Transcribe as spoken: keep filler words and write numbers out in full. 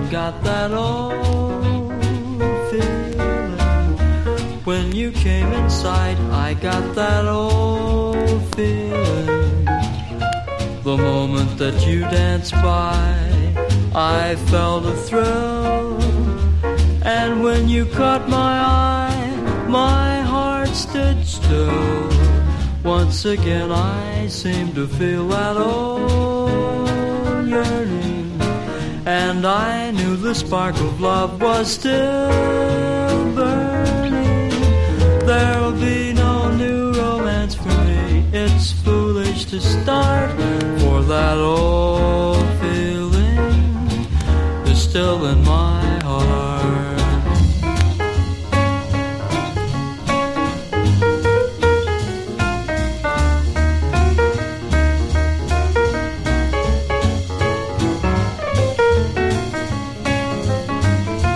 got that old feeling. When you came inside, I got that old feeling. The moment that you danced by, I felt a thrill. And when you caught my eye, my heart stood still. Once again I seemed to feel that old yearning, and I knew the spark of love was still burning. There'll be no new romance for me. It's foolish to start, for that old feeling is still in my heart.